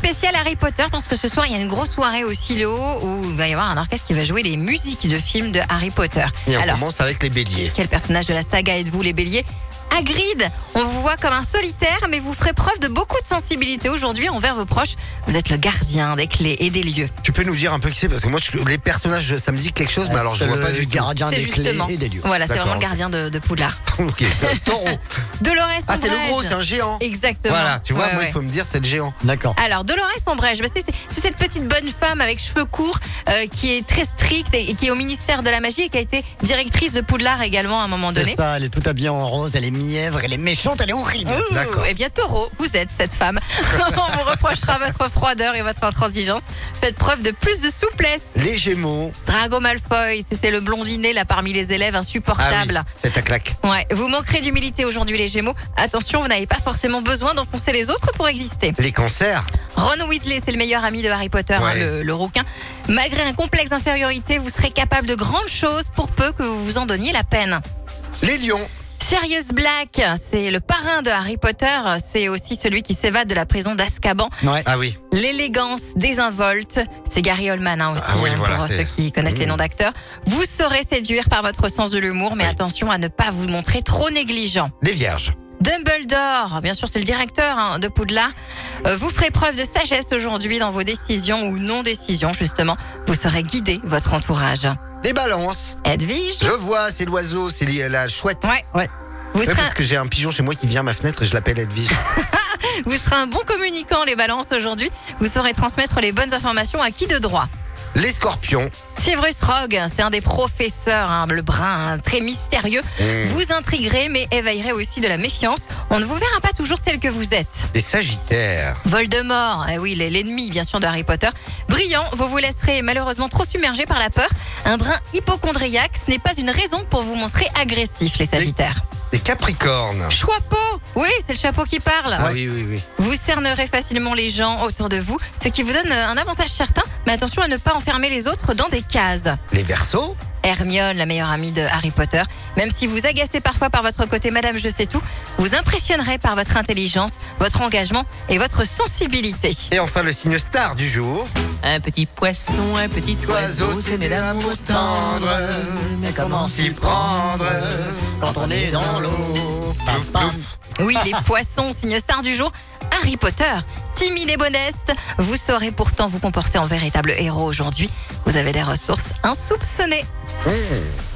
spécial Harry Potter parce que ce soir il y a une grosse soirée au Silo où il va y avoir un orchestre qui va jouer les musiques de films de Harry Potter. Et on Alors, commence avec les béliers. quel personnage de la saga êtes-vous, les béliers? Hagrid, on vous voit comme un solitaire, mais vous ferez preuve de beaucoup de sensibilité aujourd'hui envers vos proches. Vous êtes le gardien des clés et des lieux. Tu peux nous dire un peu qui c'est? Parce que moi, les personnages, ça me dit quelque chose, mais alors je vois pas du tout. gardien C'est des clés justement. et des lieux. Voilà, c'est D'accord, vraiment le gardien de Poudlard. Ok, taureau. Dolores Ah, c'est le Umbridge. gros, c'est un géant. Exactement. Voilà, tu vois, Ouais, moi, ouais. il faut me dire, c'est le géant. D'accord. Alors, Dolores Umbridge, bah, c'est cette petite bonne femme avec cheveux courts qui est très stricte et qui est au ministère de la magie et qui a été directrice de Poudlard également à un moment donné. C'est ça, elle est toute habillée en rose, elle est mièvre, elle est méchante, elle est horrible. Ouh, D'accord. Eh bien, Taureau, vous êtes cette femme. On vous reprochera votre froideur et votre intransigeance. Faites preuve de plus de souplesse. Les gémeaux. Drago Malfoy, c'est le blondinet là parmi les élèves insupportable. C'est à claque. Ouais, vous manquerez d'humilité aujourd'hui les Gémeaux. Attention, vous n'avez pas forcément besoin d'enfoncer les autres pour exister. Les cancers. Ron Weasley, c'est le meilleur ami de Harry Potter, Ouais. le rouquin. Malgré un complexe d'infériorité, vous serez capable de grandes choses pour peu que vous vous en donniez la peine. Les lions. Sirius Black, c'est le parrain de Harry Potter, c'est aussi celui qui s'évade de la prison d'Azkaban. Ouais. Ah oui. L'élégance désinvolte, c'est Gary Oldman aussi, Ah oui, voilà, pour c'est- ceux qui connaissent les noms d'acteurs. Vous saurez séduire par votre sens de l'humour, mais Oui. attention à ne pas vous montrer trop négligent. Les vierges. Dumbledore, bien sûr c'est le directeur de Poudlard, vous ferez preuve de sagesse aujourd'hui dans vos décisions ou non-décisions justement. Vous saurez guider votre entourage. Les balances. Edwige, Je vois, c'est l'oiseau, c'est la chouette. ouais. Ouais. Vous Ouais, serez, parce que j'ai un pigeon chez moi qui vient à ma fenêtre et je l'appelle Edwige. vous serez un bon communicant les balances aujourd'hui. Vous saurez transmettre les bonnes informations à qui de droit. Les scorpions. Severus Rogue, c'est un des professeurs, le brun, très mystérieux. Vous intriguerez, mais éveillerez aussi de la méfiance. On ne vous verra pas toujours tel que vous êtes. Les sagittaires. Voldemort, eh oui, l'ennemi bien sûr de Harry Potter. Brillant, vous vous laisserez malheureusement trop submergé par la peur. Un brin hypochondriaque, ce n'est pas une raison pour vous montrer agressif, les sagittaires. Les capricornes. Chapeau, oui, c'est le chapeau qui parle. Ah oui, oui, oui. Vous cernerez facilement les gens autour de vous, ce qui vous donne un avantage certain, mais attention à ne pas enfermer les autres dans des cases. Les verseaux. Hermione, la meilleure amie de Harry Potter. Même si vous agacez parfois par votre côté Madame Je sais tout, vous impressionnerez par votre intelligence, votre engagement et votre sensibilité. Et enfin, le signe star du jour. Un petit poisson, un petit oiseau, c'est de l'amour tendre. Mais comment s'y prendre quand on est dans l'eau? Paf, paf. Oui, les poissons, signe star du jour, Harry Potter. Timide et modeste, vous saurez pourtant vous comporter en véritable héros aujourd'hui. Vous avez des ressources insoupçonnées.